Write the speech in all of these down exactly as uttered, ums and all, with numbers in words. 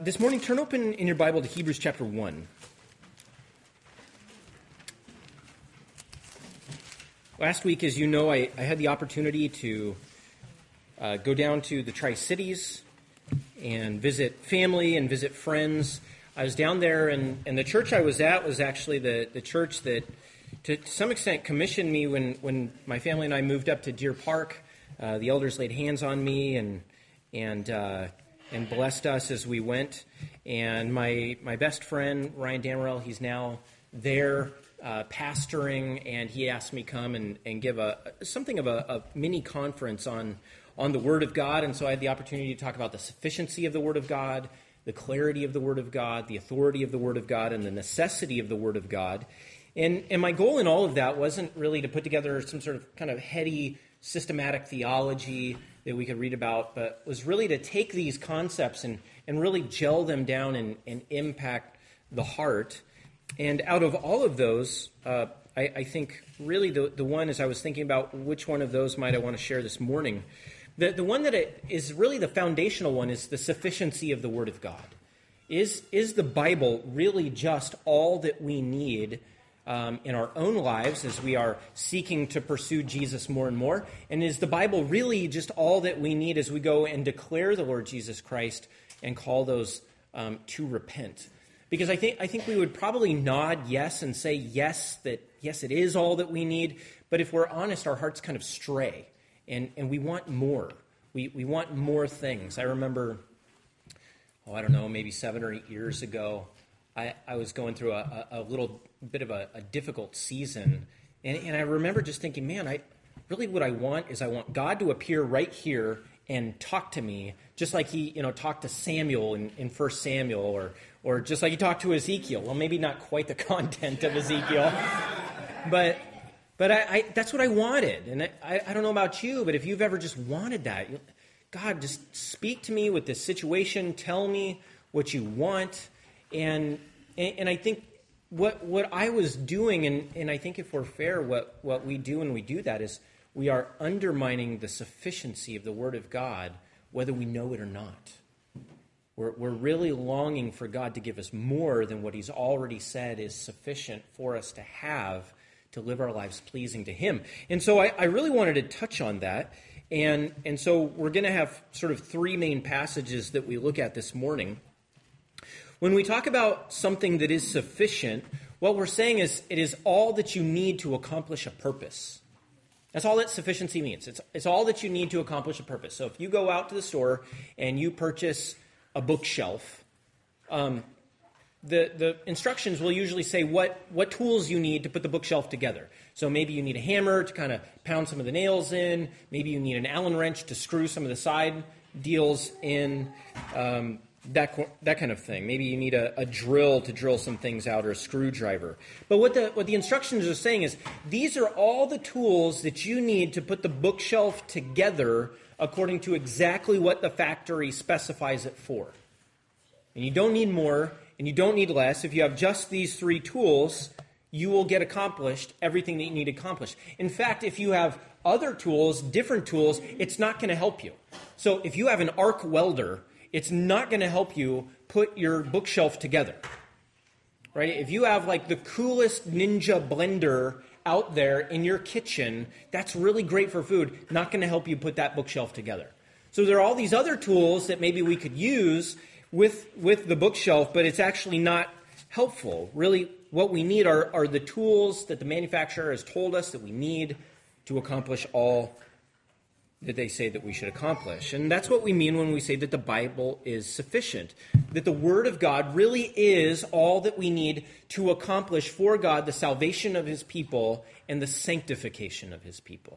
This morning, turn open in your Bible to Hebrews chapter one. Last week, as you know, I, I had the opportunity to uh, go down to the Tri-Cities and visit family and visit friends. I was down there, and, and the church I was at was actually the, the church that, to, to some extent, commissioned me when, when my family and I moved up to Deer Park. Uh, the elders laid hands on me and and uh, and blessed us as we went. And my my best friend, Ryan Damerell, he's now there uh, pastoring, and he asked me come and, and give a something of a, a mini conference on, on the Word of God. And so I had the opportunity to talk about the sufficiency of the Word of God, the clarity of the Word of God, the authority of the Word of God, and the necessity of the Word of God. And, and my goal in all of that wasn't really to put together some sort of kind of heady systematic theology that we could read about, but was really to take these concepts and, and really gel them down and, and impact the heart. And out of all of those, uh, I, I think really the, the one, as I was thinking about which one of those might I want to share this morning, the, the one that it is really the foundational one is the sufficiency of the Word of God. Is, is the Bible really just all that we need Um, in our own lives as we are seeking to pursue Jesus more and more? And is the Bible really just all that we need as we go and declare the Lord Jesus Christ and call those um, to repent? Because I think I think we would probably nod yes and say yes, that yes, it is all that we need. But if we're honest, our hearts kind of stray, and, and we want more. We we want more things. I remember, oh, I don't know, maybe seven or eight years ago, I, I was going through a, a, a little bit of a, a difficult season, and, and I remember just thinking, man, I really what I want is I want God to appear right here and talk to me, just like he, you know, talked to Samuel in, in First Samuel, or or just like he talked to Ezekiel. Well, maybe not quite the content of Ezekiel, but but I, I that's what I wanted, and I, I don't know about you, but if you've ever just wanted that, God, just speak to me with this situation, tell me what you want. And and I think what what I was doing, and, and I think if we're fair, what, what we do when we do that is we are undermining the sufficiency of the Word of God, whether we know it or not. We're, we're really longing for God to give us more than what He's already said is sufficient for us to have to live our lives pleasing to Him. And so I, I really wanted to touch on that. And, and so we're going to have sort of three main passages that we look at this morning. When we talk about something that is sufficient, what we're saying is it is all that you need to accomplish a purpose. That's all that sufficiency means. It's, it's all that you need to accomplish a purpose. So if you go out to the store and you purchase a bookshelf, um, the, the instructions will usually say what, what tools you need to put the bookshelf together. So maybe you need a hammer to kind of pound some of the nails in. Maybe you need an Allen wrench to screw some of the side deals in. Um, That that kind of thing. Maybe you need a, a drill to drill some things out, or a screwdriver. But what the what the instructions are saying is these are all the tools that you need to put the bookshelf together according to exactly what the factory specifies it for. And you don't need more, and you don't need less. If you have just these three tools, you will get accomplished everything that you need accomplished. In fact, if you have other tools, different tools, it's not going to help you. So if you have an arc welder, it's not going to help you put your bookshelf together, right? If you have like the coolest ninja blender out there in your kitchen, that's really great for food, not going to help you put that bookshelf together. So there are all these other tools that maybe we could use with, with the bookshelf, but it's actually not helpful. Really, what we need are, are the tools that the manufacturer has told us that we need to accomplish all that they say that we should accomplish. And that's what we mean when we say that the Bible is sufficient, that the Word of God really is all that we need to accomplish for God the salvation of His people and the sanctification of His people.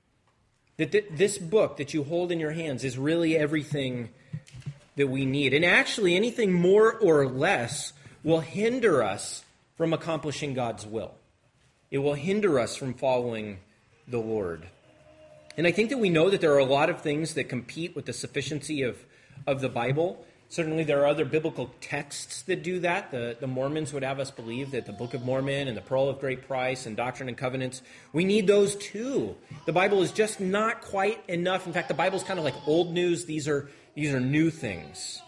That th- this book that you hold in your hands is really everything that we need. And actually, anything more or less will hinder us from accomplishing God's will. It will hinder us from following the Lord. And I think that we know that there are a lot of things that compete with the sufficiency of, of the Bible. Certainly there are other biblical texts that do that. The, the Mormons would have us believe that the Book of Mormon and the Pearl of Great Price and Doctrine and Covenants, we need those too. The Bible is just not quite enough. In fact, the Bible is kind of like old news. These are, these are new things.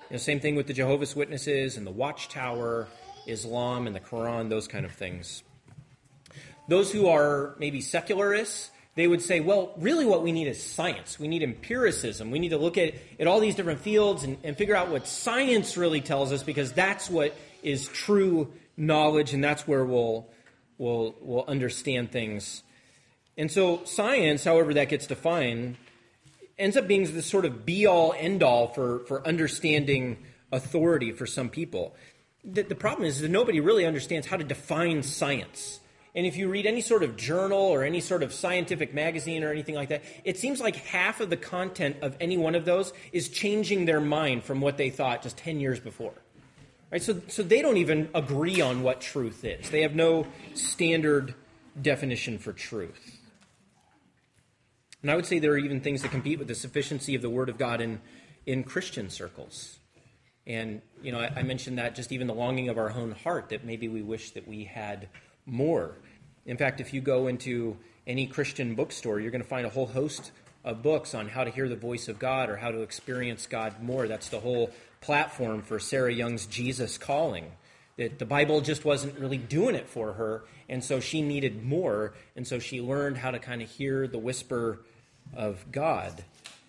You know, same thing with the Jehovah's Witnesses and the Watchtower, Islam and the Quran, those kind of things. Those who are maybe secularists, they would say, well, really what we need is science. We need empiricism. We need to look at, at all these different fields and, and figure out what science really tells us, because that's what is true knowledge, and that's where we'll, we'll, we'll understand things. And so science, however that gets defined, ends up being this sort of be-all, end-all for, for understanding authority for some people. The, the problem is that nobody really understands how to define science. And if you read any sort of journal or any sort of scientific magazine or anything like that, it seems like half of the content of any one of those is changing their mind from what they thought just ten years before. Right? So, so they don't even agree on what truth is. They have no standard definition for truth. And I would say there are even things that compete with the sufficiency of the Word of God in, in Christian circles. And, you know, I, I mentioned that just even the longing of our own heart, that maybe we wish that we had more. In fact, if you go into any Christian bookstore, you're going to find a whole host of books on how to hear the voice of God or how to experience God more. That's the whole platform for Sarah Young's Jesus Calling. That the Bible just wasn't really doing it for her, and so she needed more, and so she learned how to kind of hear the whisper of God.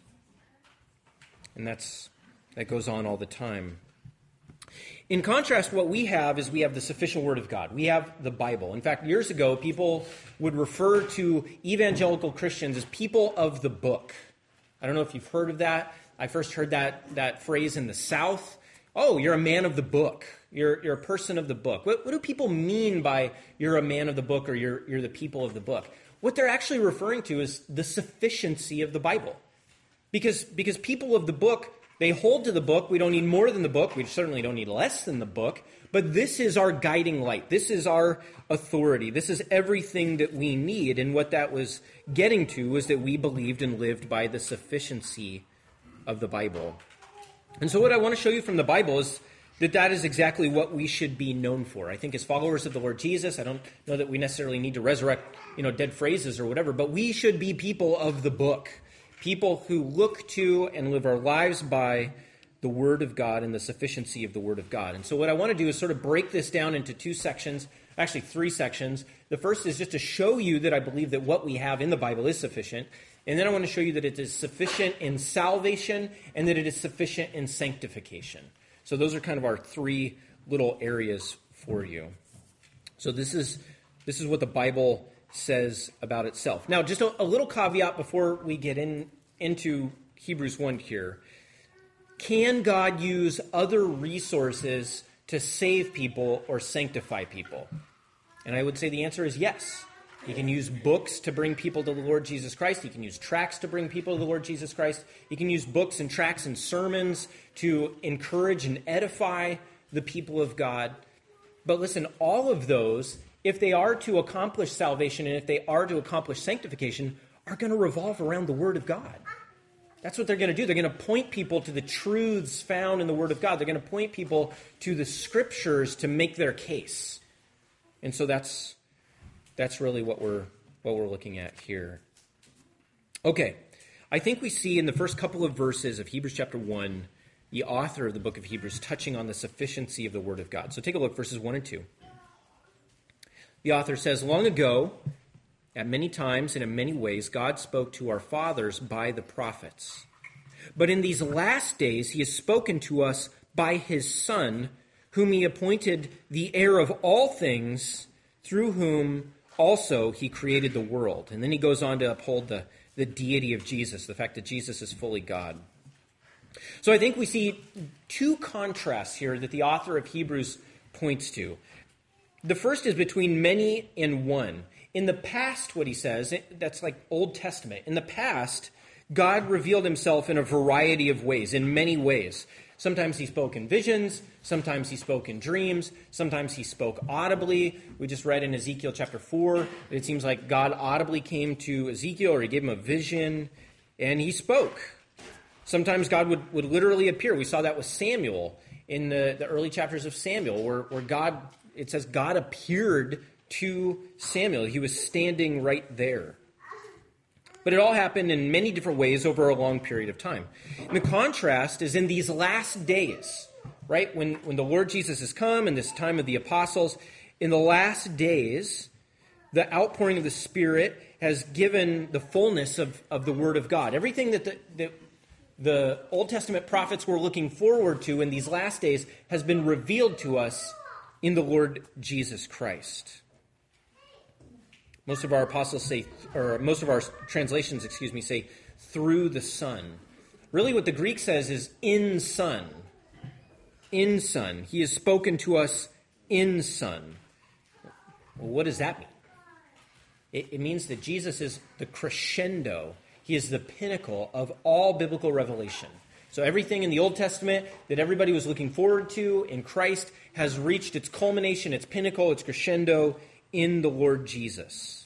And that's that goes on all the time. In contrast, what we have is we have the sufficient Word of God. We have the Bible. In fact, years ago, people would refer to evangelical Christians as people of the book. I don't know if you've heard of that. I first heard that, that phrase in the South. Oh, you're a man of the book. You're, you're a person of the book. What, what do people mean by you're a man of the book or you're, you're the people of the book? What they're actually referring to is the sufficiency of the Bible. Because, because people of the book, they hold to the book. We don't need more than the book. We certainly don't need less than the book. But this is our guiding light. This is our authority. This is everything that we need. And what that was getting to was that we believed and lived by the sufficiency of the Bible. And so what I want to show you from the Bible is that that is exactly what we should be known for. I think as followers of the Lord Jesus, I don't know that we necessarily need to resurrect, you know, dead phrases or whatever, but we should be people of the book, people who look to and live our lives by the Word of God and the sufficiency of the Word of God. And so what I want to do is sort of break this down into two sections, actually three sections. The first is just to show you that I believe that what we have in the Bible is sufficient. And then I want to show you that it is sufficient in salvation and that it is sufficient in sanctification. So those are kind of our three little areas for you. So this is this is what the Bible says about itself. Now, just a, a little caveat before we get in into Hebrews one here. Can God use other resources to save people or sanctify people? And I would say the answer is yes. He can use books to bring people to the Lord Jesus Christ. He can use tracts to bring people to the Lord Jesus Christ. He can use books and tracts and sermons to encourage and edify the people of God. But listen, all of those, if they are to accomplish salvation and if they are to accomplish sanctification, are going to revolve around the Word of God. That's what they're going to do. They're going to point people to the truths found in the Word of God. They're going to point people to the Scriptures to make their case. And so that's that's really what we're what we're looking at here. Okay, I think we see in the first couple of verses of Hebrews chapter one, the author of the book of Hebrews touching on the sufficiency of the Word of God. So take a look, verses one and two. The author says, "Long ago, at many times and in many ways, God spoke to our fathers by the prophets. But in these last days, he has spoken to us by his Son, whom he appointed the heir of all things, through whom also he created the world." And then he goes on to uphold the, the deity of Jesus, the fact that Jesus is fully God. So I think we see two contrasts here that the author of Hebrews points to. The first is between many and one. In the past, what he says, that's like Old Testament. In the past, God revealed himself in a variety of ways, in many ways. Sometimes he spoke in visions, sometimes he spoke in dreams, sometimes he spoke audibly. We just read in Ezekiel chapter four, it seems like God audibly came to Ezekiel, or he gave him a vision, and he spoke. Sometimes God would, would literally appear. We saw that with Samuel in the, the early chapters of Samuel, where, where God, it says God appeared to Samuel. He was standing right there. But it all happened in many different ways over a long period of time. And the contrast is in these last days, right? When, when the Lord Jesus has come in this time of the apostles, in the last days, the outpouring of the Spirit has given the fullness of, of the Word of God. Everything that the, that the Old Testament prophets were looking forward to in these last days has been revealed to us in the Lord Jesus Christ. Most of our apostles say, or most of our translations, excuse me, say through the Son. Really what the Greek says is in Son. In Son. He has spoken to us in Son. Well, what does that mean? It, it means that Jesus is the crescendo. He is the pinnacle of all biblical revelation. So everything in the Old Testament that everybody was looking forward to in Christ has reached its culmination, its pinnacle, its crescendo in the Lord Jesus.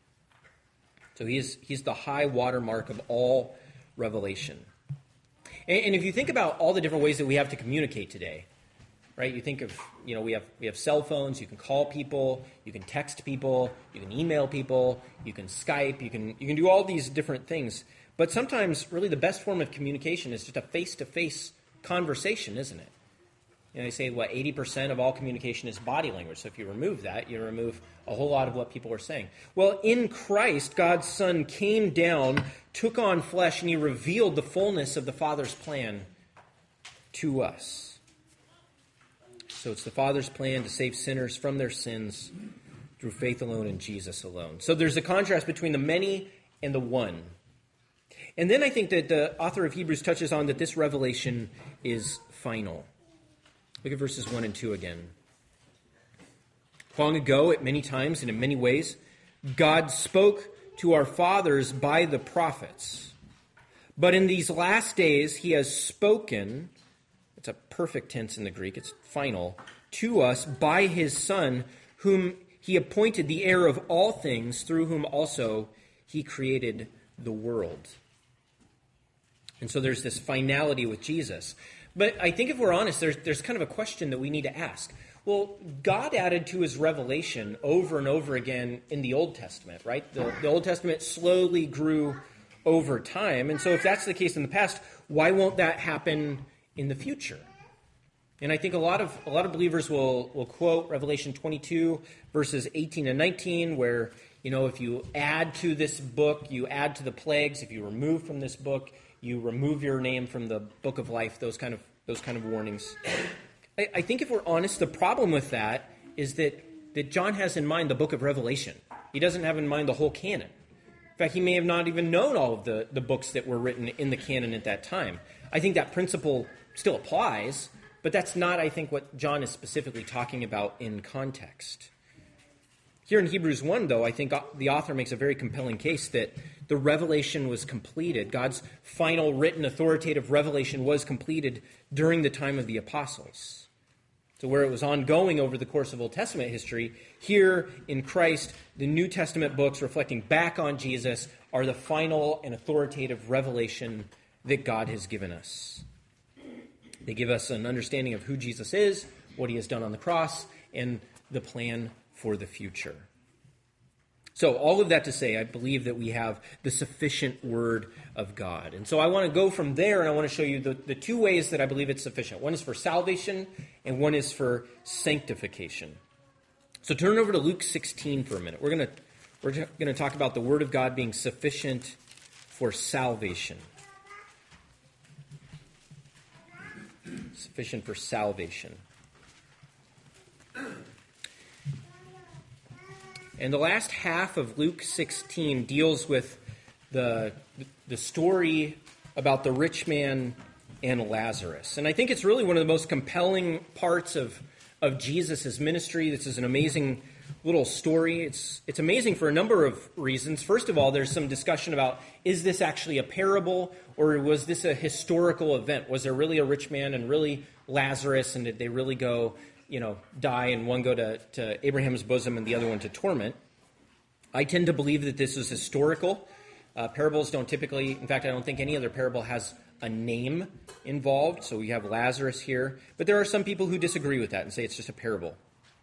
So he is, he's the high watermark of all revelation. And, and if you think about all the different ways that we have to communicate today, right? You think of, you know, we have we have cell phones, you can call people, you can text people, you can email people, you can Skype, you can you can do all these different things. But sometimes really the best form of communication is just a face-to-face conversation, isn't it? You know, they say, what, eighty percent of all communication is body language. So if you remove that, you remove a whole lot of what people are saying. Well, in Christ, God's Son came down, took on flesh, and he revealed the fullness of the Father's plan to us. So it's the Father's plan to save sinners from their sins through faith alone in Jesus alone. So there's a contrast between the many and the one. And then I think that the author of Hebrews touches on that this revelation is final. Look at verses one and two again. Long ago, at many times and in many ways, God spoke to our fathers by the prophets. But in these last days, he has spoken, it's a perfect tense in the Greek, it's final, to us by his Son, whom he appointed the heir of all things, through whom also he created the world. And so there's this finality with Jesus. But I think if we're honest, there's, there's kind of a question that we need to ask. Well, God added to his revelation over and over again in the Old Testament, right? The, the Old Testament slowly grew over time. And so if that's the case in the past, why won't that happen in the future? And I think a lot of a lot of believers will, will quote Revelation twenty-two, verses eighteen and nineteen, where, you know, if you add to this book, you add to the plagues. If you remove from this book, you remove your name from the book of life, those kind of those kind of warnings. I, I think if we're honest, the problem with that is that, that John has in mind the book of Revelation. He doesn't have in mind the whole canon. In fact, he may have not even known all of the, the books that were written in the canon at that time. I think that principle still applies, but that's not, I think, what John is specifically talking about in context. Here in Hebrews one, though, I think the author makes a very compelling case that the revelation was completed. God's final written authoritative revelation was completed during the time of the apostles. So where it was ongoing over the course of Old Testament history, here in Christ, the New Testament books reflecting back on Jesus are the final and authoritative revelation that God has given us. They give us an understanding of who Jesus is, what he has done on the cross, and the plan for the future. So all of that to say, I believe that we have the sufficient word of God. And so I want to go from there, and I want to show you the, the two ways that I believe it's sufficient. One is for salvation, and one is for sanctification. So turn over to Luke sixteen for a minute. We're going to we're going to talk about the word of God being sufficient for salvation. Sufficient for salvation. And the last half of Luke sixteen deals with the, the story about the rich man and Lazarus. And I think it's really one of the most compelling parts of, of Jesus' ministry. This is an amazing little story. It's, it's amazing for a number of reasons. First of all, there's some discussion about, is this actually a parable, or was this a historical event? Was there really a rich man and really Lazarus, and did they really go, you know, die, and one go to, to Abraham's bosom and the other one to torment? I tend to believe that this is historical. Uh, parables don't typically, in fact, I don't think any other parable has a name involved. So we have Lazarus here. But there are some people who disagree with that and say it's just a parable.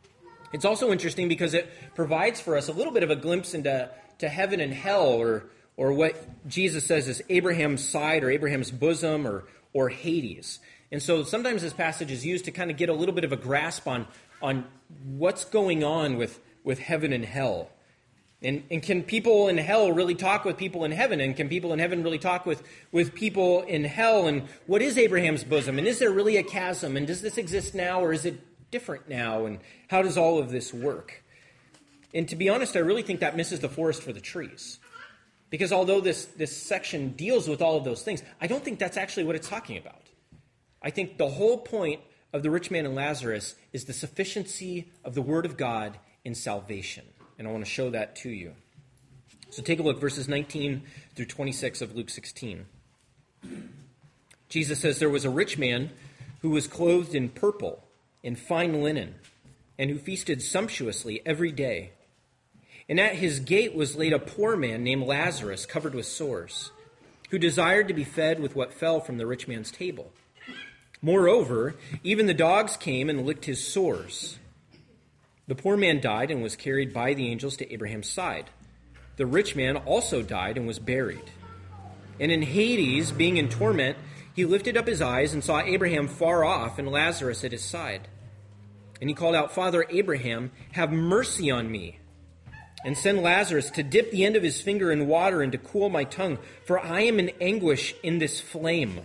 It's also interesting because it provides for us a little bit of a glimpse into to heaven and hell, or or what Jesus says is Abraham's side or Abraham's bosom or, or Hades. And so sometimes this passage is used to kind of get a little bit of a grasp on, on what's going on with, with heaven and hell. And, and can people in hell really talk with people in heaven? And can people in heaven really talk with, with people in hell? And what is Abraham's bosom? And is there really a chasm? And does this exist now or is it different now? And how does all of this work? And to be honest, I really think that misses the forest for the trees. Because although this, this section deals with all of those things, I don't think that's actually what it's talking about. I think the whole point of the rich man and Lazarus is the sufficiency of the word of God in salvation. And I want to show that to you. So take a look, verses nineteen through twenty-six of Luke sixteen. Jesus says, there was a rich man who was clothed in purple, in fine linen, and who feasted sumptuously every day. And at his gate was laid a poor man named Lazarus, covered with sores, who desired to be fed with what fell from the rich man's table. Moreover, even the dogs came and licked his sores. The poor man died and was carried by the angels to Abraham's side. The rich man also died and was buried. And in Hades, being in torment, he lifted up his eyes and saw Abraham far off and Lazarus at his side. And he called out, Father Abraham, have mercy on me, and send Lazarus to dip the end of his finger in water and to cool my tongue, for I am in anguish in this flame.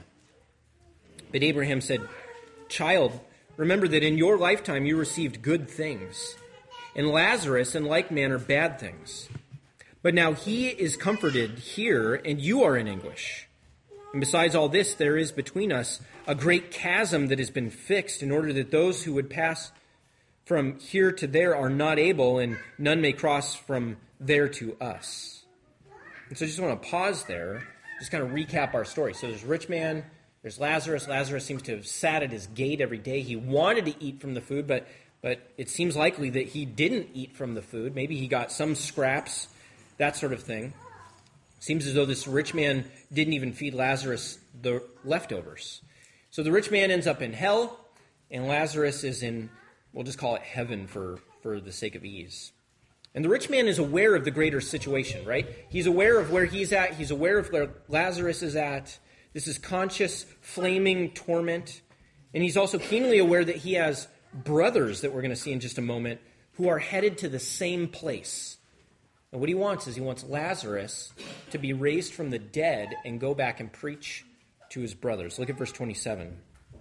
But Abraham said, Child, remember that in your lifetime you received good things, and Lazarus in like manner bad things. But now he is comforted here, and you are in anguish. And besides all this, there is between us a great chasm that has been fixed, in order that those who would pass from here to there are not able, and none may cross from there to us. And so I just want to pause there, just kind of recap our story. So there's a rich man, there's Lazarus. Lazarus seems to have sat at his gate every day. He wanted to eat from the food, but, but it seems likely that he didn't eat from the food. Maybe he got some scraps, that sort of thing. Seems as though this rich man didn't even feed Lazarus the leftovers. So the rich man ends up in hell, and Lazarus is in, we'll just call it heaven for, for the sake of ease. And the rich man is aware of the greater situation, right? He's aware of where he's at. He's aware of where Lazarus is at. This is conscious, flaming torment. And he's also keenly aware that he has brothers that we're going to see in just a moment who are headed to the same place. And what he wants is he wants Lazarus to be raised from the dead and go back and preach to his brothers. Look at verse twenty-seven.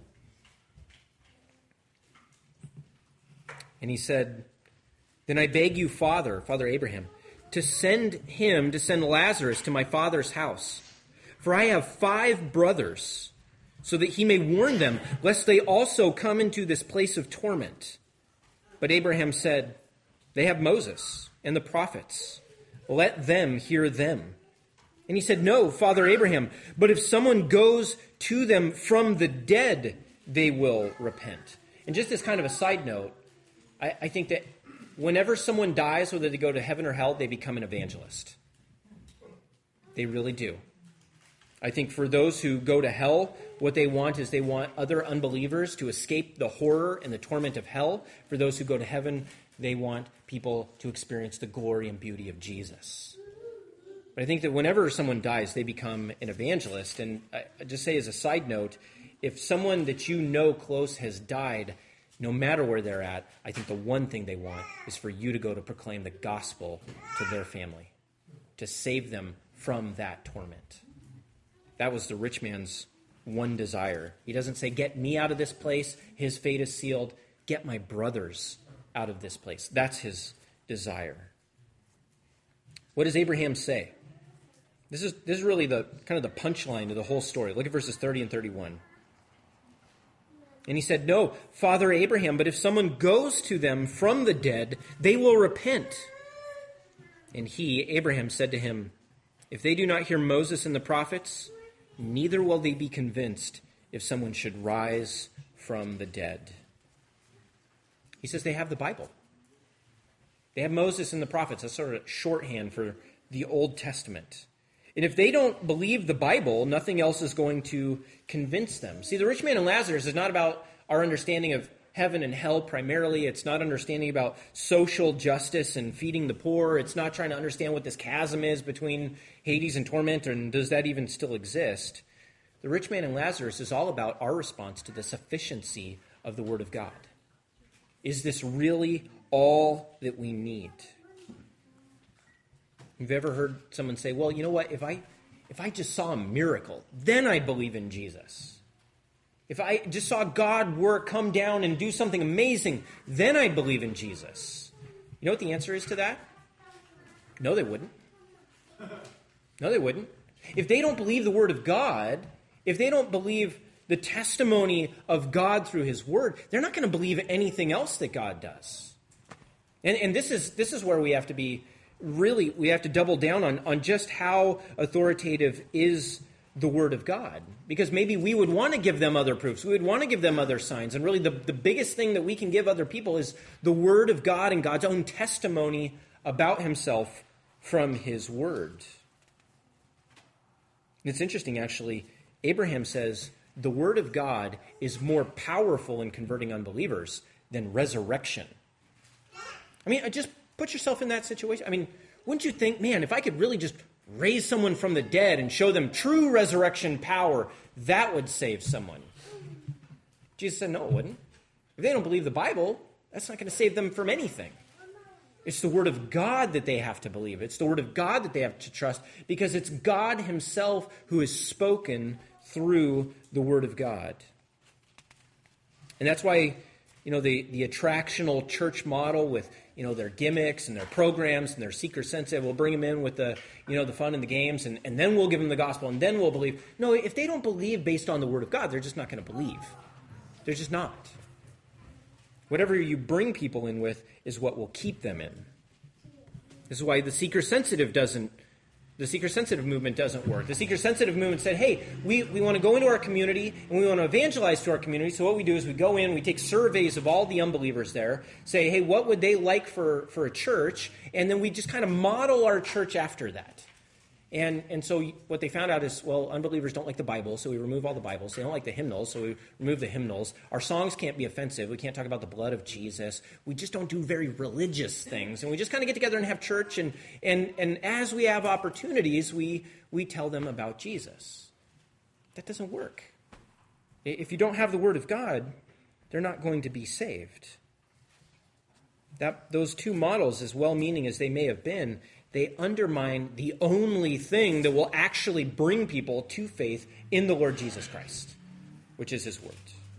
And he said, Then I beg you, Father, Father Abraham, to send him, to send Lazarus to my father's house. For I have five brothers, so that he may warn them, lest they also come into this place of torment. But Abraham said, They have Moses and the prophets. Let them hear them. And he said, No, Father Abraham, but if someone goes to them from the dead, they will repent. And just as kind of a side note, I, I think that whenever someone dies, whether they go to heaven or hell, they become an evangelist. They really do. I think for those who go to hell, what they want is they want other unbelievers to escape the horror and the torment of hell. For those who go to heaven, they want people to experience the glory and beauty of Jesus. But I think that whenever someone dies, they become an evangelist. And I just say as a side note, if someone that you know close has died, no matter where they're at, I think the one thing they want is for you to go to proclaim the gospel to their family, to save them from that torment. That was the rich man's one desire. He doesn't say, get me out of this place, his fate is sealed. Get my brothers out of this place. That's his desire. What does Abraham say? This is, this is really the kind of the punchline of the whole story. Look at verses thirty and thirty-one. And he said, No, Father Abraham, but if someone goes to them from the dead, they will repent. And he, Abraham, said to him, If they do not hear Moses and the prophets, neither will they be convinced if someone should rise from the dead. He says they have the Bible. They have Moses and the prophets. That's sort of shorthand for the Old Testament. And if they don't believe the Bible, nothing else is going to convince them. See, the rich man and Lazarus is not about our understanding of heaven and hell primarily. It's not understanding about social justice and feeding the poor. It's not trying to understand what this chasm is between Hades and torment, and does that even still exist. The rich man and Lazarus is all about our response to the sufficiency of the Word of God. Is this really all that we need? You've ever heard someone say, well, you know what, if I if I just saw a miracle, then I'd believe in Jesus. If I just saw God work, come down and do something amazing, then I'd believe in Jesus. You know what the answer is to that? No, they wouldn't. No, they wouldn't. If they don't believe the Word of God, if they don't believe the testimony of God through His Word, they're not going to believe anything else that God does. And, and this is this is where we have to be really, we have to double down on, on just how authoritative is the Word of God. Because maybe we would want to give them other proofs. We would want to give them other signs. And really the, the biggest thing that we can give other people is the Word of God and God's own testimony about Himself from His Word. It's interesting, actually. Abraham says the Word of God is more powerful in converting unbelievers than resurrection. I mean, just put yourself in that situation. I mean, wouldn't you think, man, if I could really just raise someone from the dead and show them true resurrection power, that would save someone? Jesus said, no, it wouldn't. If they don't believe the Bible, that's not going to save them from anything. It's the Word of God that they have to believe. It's the Word of God that they have to trust, because it's God Himself who has spoken through the Word of God. And that's why, you know, the, the attractional church model with, you know, their gimmicks and their programs and their seeker sensitive, we'll bring them in with the, you know, the fun and the games, and, and then we'll give them the gospel, and then we'll believe. No, if they don't believe based on the Word of God, they're just not going to believe. They're just not. Whatever you bring people in with is what will keep them in. This is why the seeker-sensitive doesn't, the seeker-sensitive movement doesn't work. The seeker-sensitive movement said, hey, we, we want to go into our community and we want to evangelize to our community. So what we do is we go in, we take surveys of all the unbelievers there, say, hey, what would they like for, for a church? And then we just kind of model our church after that. And and so what they found out is, well, unbelievers don't like the Bible, so we remove all the Bibles. They don't like the hymnals, so we remove the hymnals. Our songs can't be offensive. We can't talk about the blood of Jesus. We just don't do very religious things. And we just kind of get together and have church. And and and as we have opportunities, we we tell them about Jesus. That doesn't work. If you don't have the Word of God, they're not going to be saved. That those two models, as well-meaning as they may have been, they undermine the only thing that will actually bring people to faith in the Lord Jesus Christ, which is His Word.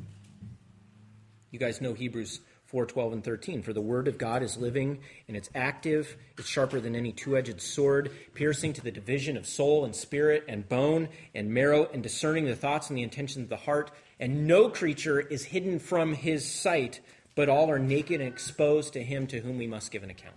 You guys know Hebrews four, twelve, and thirteen. For the Word of God is living and it's active. It's sharper than any two-edged sword, piercing to the division of soul and spirit and bone and marrow, and discerning the thoughts and the intentions of the heart. And no creature is hidden from His sight, but all are naked and exposed to Him to whom we must give an account.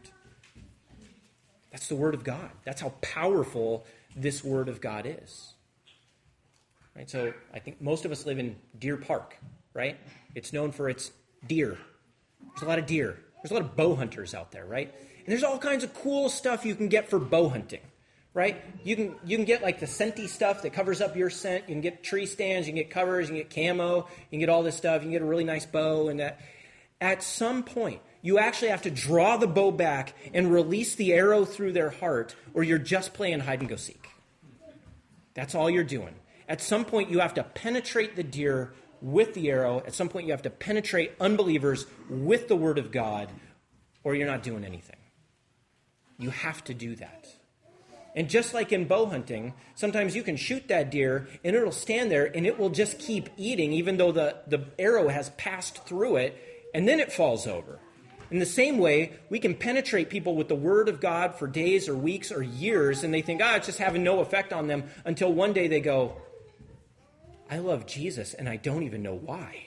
That's the Word of God. That's how powerful this Word of God is. Right? So I think most of us live in Deer Park, right? It's known for its deer. There's a lot of deer. There's a lot of bow hunters out there, right? And there's all kinds of cool stuff you can get for bow hunting, right? You can you can get like the scenty stuff that covers up your scent. You can get tree stands. You can get covers. You can get camo. You can get all this stuff. You can get a really nice bow. And that. At some point, you actually have to draw the bow back and release the arrow through their heart, or you're just playing hide and go seek. That's all you're doing. At some point, you have to penetrate the deer with the arrow. At some point, you have to penetrate unbelievers with the Word of God, or you're not doing anything. You have to do that. And just like in bow hunting, sometimes you can shoot that deer, and it'll stand there, and it will just keep eating, even though the, the arrow has passed through it, and then it falls over. In the same way, we can penetrate people with the Word of God for days or weeks or years, and they think, ah, it's just having no effect on them, until one day they go, I love Jesus, and I don't even know why.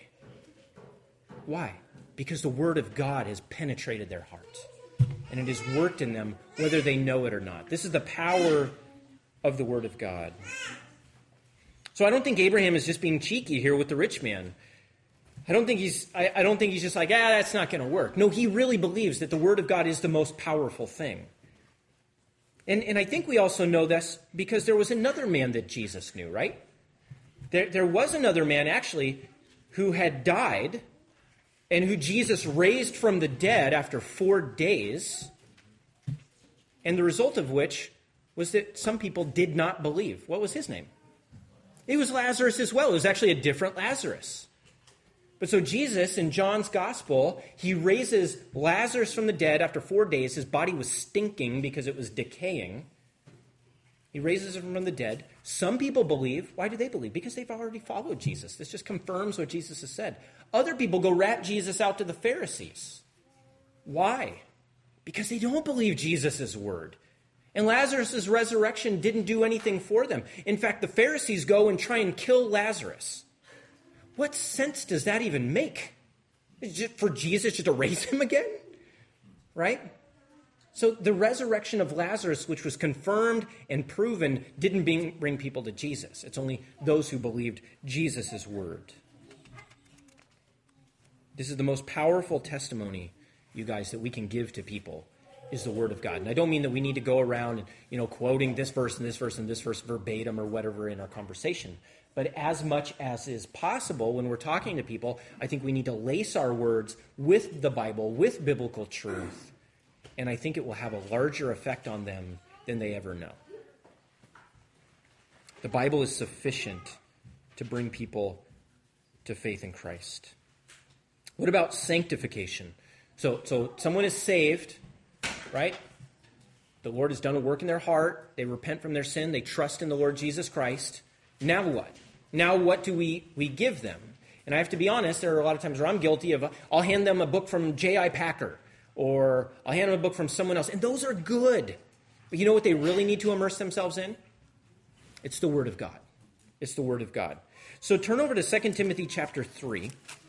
Why? Because the Word of God has penetrated their heart, and it has worked in them, whether they know it or not. This is the power of the Word of God. So I don't think Abraham is just being cheeky here with the rich man. I don't think he's I, I don't think he's just like, ah, that's not going to work. No, he really believes that the Word of God is the most powerful thing. And and I think we also know this because there was another man that Jesus knew, right? There there was another man, actually, who had died, and who Jesus raised from the dead after four days, and the result of which was that some people did not believe. What was his name? It was Lazarus as well. It was actually a different Lazarus. But so Jesus, in John's gospel, he raises Lazarus from the dead after four days. His body was stinking because it was decaying. He raises him from the dead. Some people believe. Why do they believe? Because they've already followed Jesus. This just confirms what Jesus has said. Other people go rat Jesus out to the Pharisees. Why? Because they don't believe Jesus' word. And Lazarus' resurrection didn't do anything for them. In fact, the Pharisees go and try and kill Lazarus. What sense does that even make? Is it for Jesus just to raise him again? Right? So the resurrection of Lazarus, which was confirmed and proven, didn't bring, bring people to Jesus. It's only those who believed Jesus' word. This is the most powerful testimony, you guys, that we can give to people, is the word of God. And I don't mean that we need to go around and, you know, quoting this verse and this verse and this verse verbatim or whatever in our conversation. But as much as is possible when we're talking to people, I think we need to lace our words with the Bible, with biblical truth. And I think it will have a larger effect on them than they ever know. The Bible is sufficient to bring people to faith in Christ. What about sanctification? So, so someone is saved, right? The Lord has done a work in their heart. They repent from their sin. They trust in the Lord Jesus Christ. Now what? Now what do we, we give them? And I have to be honest, there are a lot of times where I'm guilty of, I'll hand them a book from J I Packer, or I'll hand them a book from someone else, and those are good. But you know what they really need to immerse themselves in? It's the Word of God. It's the Word of God. So turn over to Second Timothy chapter three.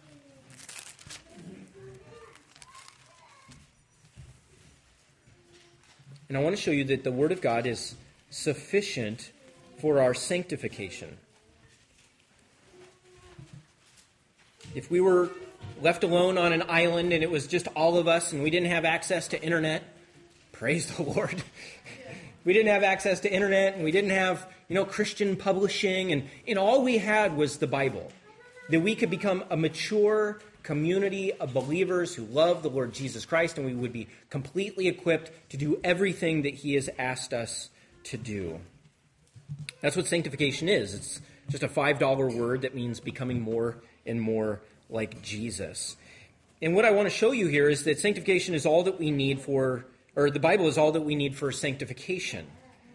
And I want to show you that the Word of God is sufficient for our sanctification. If we were left alone on an island and it was just all of us and we didn't have access to internet, praise the Lord. We didn't have access to internet and we didn't have, you know, Christian publishing, and, and all we had was the Bible. That we could become a mature community of believers who love the Lord Jesus Christ, and we would be completely equipped to do everything that he has asked us to do. That's what sanctification is. It's just a five dollar word that means becoming more and more like Jesus. And what I want to show you here is that sanctification is all that we need for, or the Bible is all that we need for sanctification.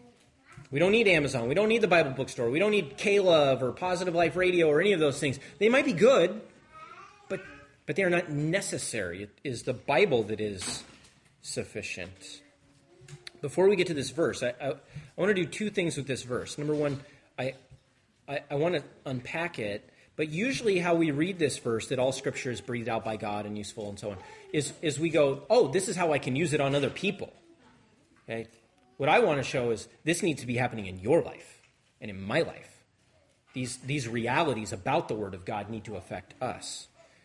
We don't need Amazon. We don't need the Bible bookstore. We don't need K-Love or Positive Life Radio or any of those things. They might be good, but but they are not necessary. It is the Bible that is sufficient. Before we get to this verse, I, I, I want to do two things with this verse. Number one, I, I, I want to unpack it. But usually how we read this verse, that all Scripture is breathed out by God and useful and so on, is, is we go, oh, this is how I can use it on other people. Okay? What I want to show is this needs to be happening in your life and in my life. These, these realities about the Word of God need to affect us.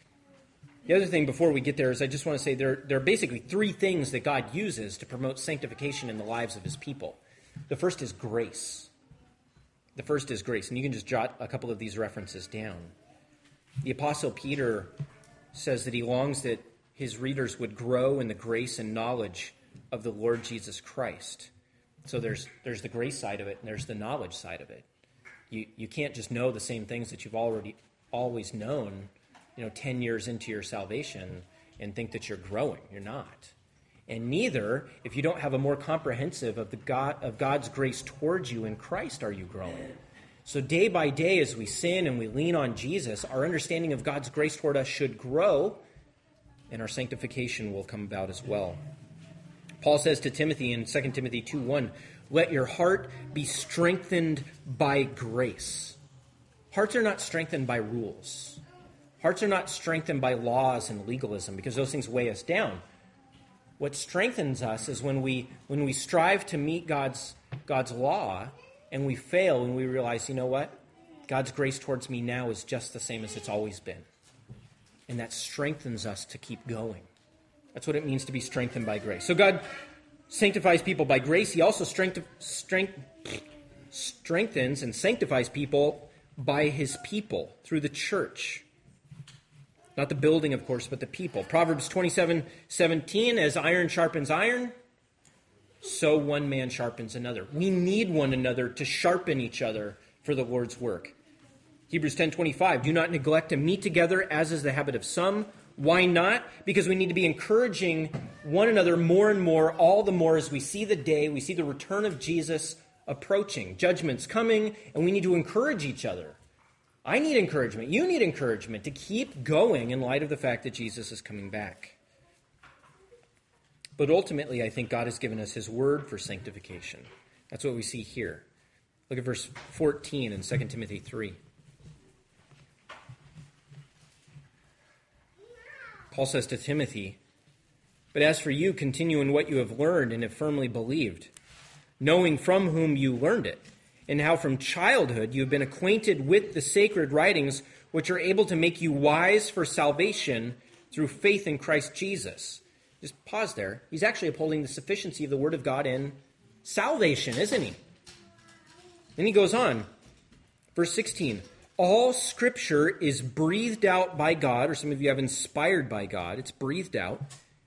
The other thing before we get there is I just want to say there, there are basically three things that God uses to promote sanctification in the lives of his people. The first is grace. The first is grace, and you can just jot a couple of these references down. The Apostle Peter says that he longs that his readers would grow in the grace and knowledge of the Lord Jesus Christ. So there's there's the grace side of it, and there's the knowledge side of it. You you can't just know the same things that you've already always known, you know, ten years into your salvation and think that you're growing. You're not. And neither, if you don't have a more comprehensive of the God of God's grace towards you in Christ, are you growing. So day by day, as we sin and we lean on Jesus, our understanding of God's grace toward us should grow, and our sanctification will come about as well. Paul says to Timothy in Second Timothy two one, let your heart be strengthened by grace. Hearts are not strengthened by rules. Hearts are not strengthened by laws and legalism, because those things weigh us down. What strengthens us is when we when we strive to meet God's God's law and we fail and we realize, you know what? God's grace towards me now is just the same as it's always been. And that strengthens us to keep going. That's what it means to be strengthened by grace. So God sanctifies people by grace. He also strength, strength, strengthens and sanctifies people by his people through the church. Not the building, of course, but the people. Proverbs twenty-seven seventeen, as iron sharpens iron, so one man sharpens another. We need one another to sharpen each other for the Lord's work. Hebrews ten twenty-five, do not neglect to meet together, as is the habit of some. Why not? Because we need to be encouraging one another more and more, all the more as we see the day, we see the return of Jesus approaching. Judgment's coming, and we need to encourage each other. I need encouragement. You need encouragement to keep going in light of the fact that Jesus is coming back. But ultimately, I think God has given us his word for sanctification. That's what we see here. Look at verse fourteen in Second Timothy three. Paul says to Timothy, but as for you, continue in what you have learned and have firmly believed, knowing from whom you learned it, and how from childhood you have been acquainted with the sacred writings, which are able to make you wise for salvation through faith in Christ Jesus. Just pause there. He's actually upholding the sufficiency of the word of God in salvation, isn't he? Then he goes on, verse sixteen, all scripture is breathed out by God, or some of you have inspired by God. It's breathed out,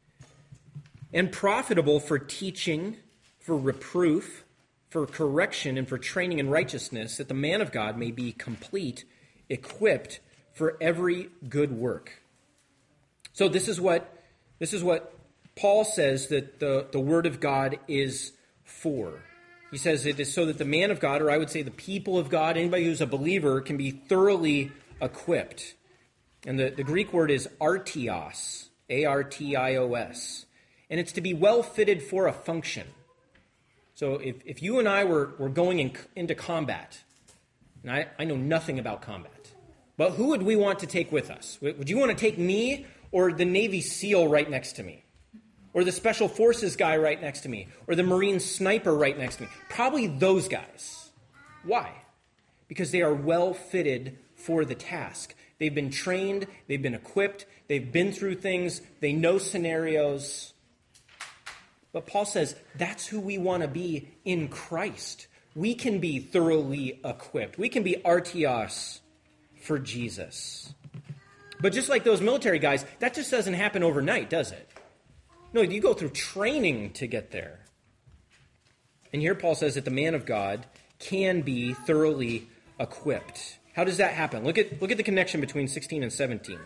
and profitable for teaching, for reproof, for correction, and for training in righteousness, that the man of God may be complete, equipped for every good work. So this is what this is what Paul says that the, the word of God is for. He says it is so that the man of God, or I would say the people of God, anybody who's a believer, can be thoroughly equipped. And the, the Greek word is artios, A R T I O S. And it's to be well fitted for a function. So if, if you and I were, were going in, into combat, and I, I know nothing about combat, but who would we want to take with us? Would you want to take me or the Navy SEAL right next to me? Or the Special Forces guy right next to me? Or the Marine sniper right next to me? Probably those guys. Why? Because they are well fitted for the task. They've been trained, they've been equipped, they've been through things, they know scenarios. But Paul says that's who we want to be in Christ. We can be thoroughly equipped. We can be artios for Jesus. But just like those military guys, that just doesn't happen overnight, does it? No, you go through training to get there. And here Paul says that the man of God can be thoroughly equipped. How does that happen? Look at, look at the connection between sixteen and seventeen.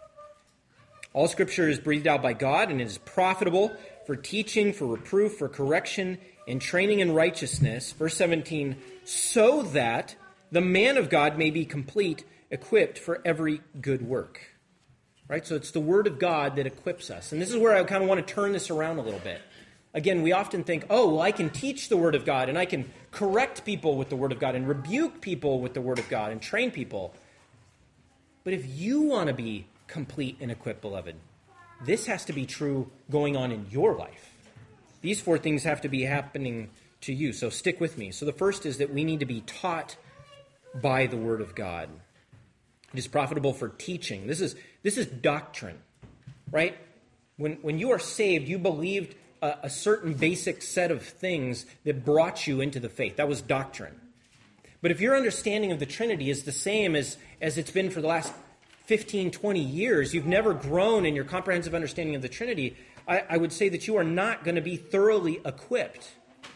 All scripture is breathed out by God, and it is profitable for teaching, for reproof, for correction, and training in righteousness. Verse seventeen, so that the man of God may be complete, equipped for every good work. Right? So it's the word of God that equips us. And this is where I kind of want to turn this around a little bit. Again, we often think, oh, well, I can teach the word of God, and I can correct people with the word of God, and rebuke people with the word of God, and train people. But if you want to be complete and equipped, beloved, this has to be true going on in your life. These four things have to be happening to you. So stick with me. So the first is that we need to be taught by the word of God. It is profitable for teaching. This is this is doctrine, right? When when you are saved, you believed a, a certain basic set of things that brought you into the faith. That was doctrine. But if your understanding of the Trinity is the same as, as it's been for the last fifteen, twenty years, you've never grown in your comprehensive understanding of the Trinity, I, I would say that you are not going to be thoroughly equipped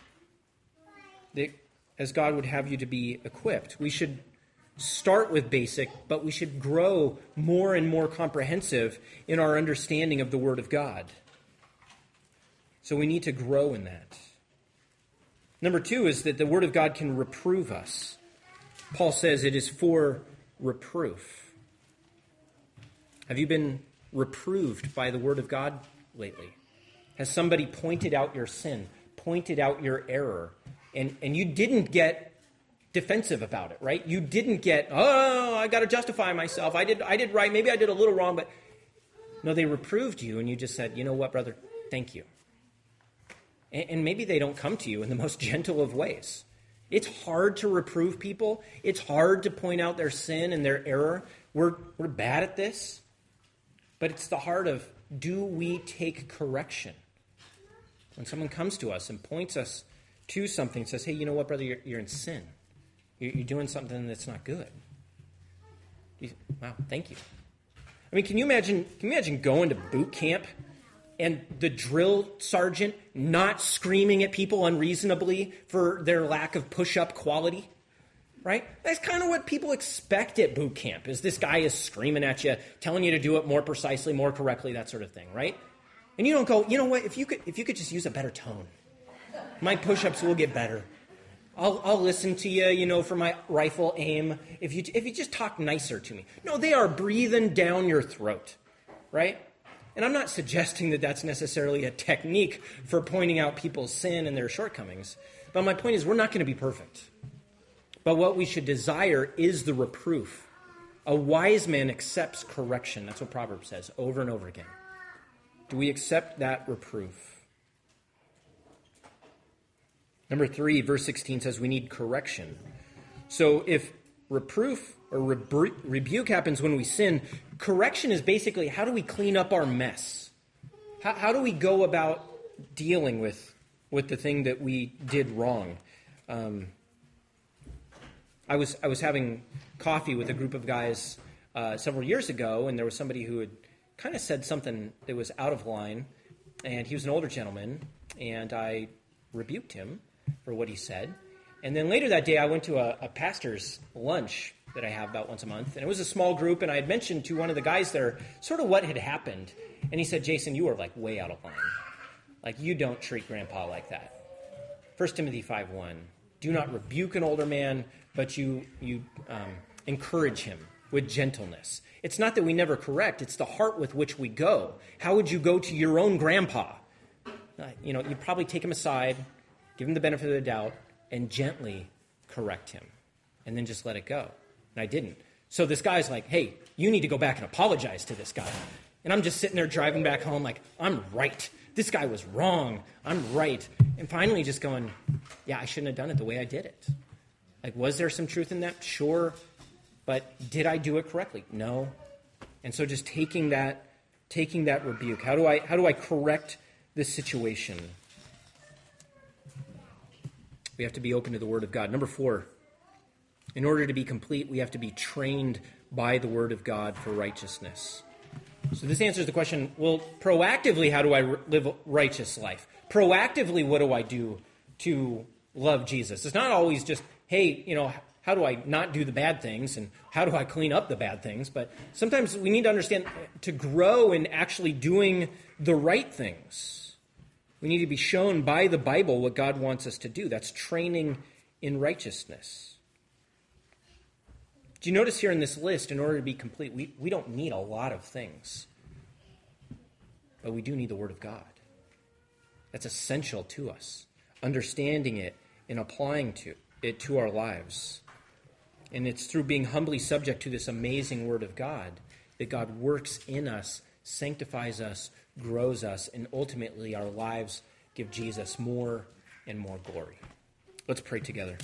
that, as God would have you to be equipped. We should start with basic, but we should grow more and more comprehensive in our understanding of the Word of God. So we need to grow in that. Number two is that the Word of God can reprove us. Paul says it is for reproof. Have you been reproved by the Word of God lately? Has somebody pointed out your sin, pointed out your error, and, and you didn't get defensive about it, right? You didn't get, oh, I got to justify myself. I did I did right. Maybe I did a little wrong, but no, they reproved you, and you just said, you know what, brother, thank you. And, and maybe they don't come to you in the most gentle of ways. It's hard to reprove people. It's hard to point out their sin and their error. We're we're bad at this. But it's the heart of, do we take correction? When someone comes to us and points us to something and says, hey, you know what, brother, you're, you're in sin. You're, you're doing something that's not good. You, wow, thank you. I mean, can you imagine, can you imagine going to boot camp and the drill sergeant not screaming at people unreasonably for their lack of push-up quality? Right? That's kind of what people expect at boot camp, is this guy is screaming at you, telling you to do it more precisely, more correctly, that sort of thing, right? And you don't go, you know what, if you could if you could just use a better tone, my push-ups will get better. I'll I'll listen to you, you know, for my rifle aim, if you if you just talk nicer to me. No, they are breathing down your throat, right? And I'm not suggesting that that's necessarily a technique for pointing out people's sin and their shortcomings. But my point is, we're not going to be perfect. But what we should desire is the reproof. A wise man accepts correction. That's what Proverbs says over and over again. Do we accept that reproof? Number three, verse sixteen says we need correction. So if reproof or rebu- rebuke happens when we sin, correction is basically, how do we clean up our mess? How, how do we go about dealing with, with the thing that we did wrong? Um, I was I was having coffee with a group of guys uh, several years ago, and there was somebody who had kind of said something that was out of line, and he was an older gentleman, and I rebuked him for what he said. And then later that day, I went to a, a pastor's lunch that I have about once a month, and it was a small group, and I had mentioned to one of the guys there sort of what had happened, and he said, "Jason, you are like way out of line. Like, you don't treat Grandpa like that." First Timothy five one, do not rebuke an older man, but you you um, encourage him with gentleness. It's not that we never correct. It's the heart with which we go. How would you go to your own grandpa? Uh, you know, you'd probably take him aside, give him the benefit of the doubt, and gently correct him, and then just let it go. And I didn't. So this guy's like, "Hey, you need to go back and apologize to this guy." And I'm just sitting there driving back home like, I'm right. This guy was wrong. I'm right. And finally just going, yeah, I shouldn't have done it the way I did it. Like, was there some truth in that? Sure. But did I do it correctly? No. And so just taking that, taking that rebuke. How do I, how do I correct this situation? We have to be open to the Word of God. Number four, in order to be complete, we have to be trained by the Word of God for righteousness. So this answers the question, well, proactively, how do I live a righteous life? Proactively, what do I do to love Jesus? It's not always just, hey, you know, how do I not do the bad things and how do I clean up the bad things? But sometimes we need to understand, to grow in actually doing the right things, we need to be shown by the Bible what God wants us to do. That's training in righteousness. Do you notice here in this list, in order to be complete, we, we don't need a lot of things. But we do need the Word of God. That's essential to us. Understanding it and applying to it to our lives. And it's through being humbly subject to this amazing Word of God that God works in us, sanctifies us, grows us, and ultimately our lives give Jesus more and more glory. Let's pray together.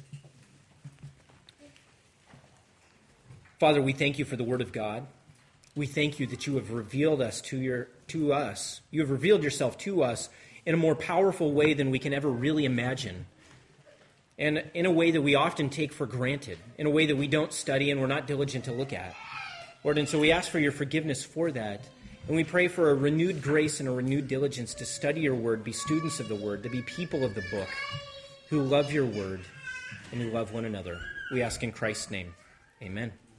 Father, we thank you for the Word of God. We thank you that you have revealed us to your to us. You have revealed yourself to us in a more powerful way than we can ever really imagine. And in a way that we often take for granted, in a way that we don't study and we're not diligent to look at. Lord, and so we ask for your forgiveness for that. And we pray for a renewed grace and a renewed diligence to study your word, be students of the word, to be people of the book who love your word and who love one another. We ask in Christ's name. Amen.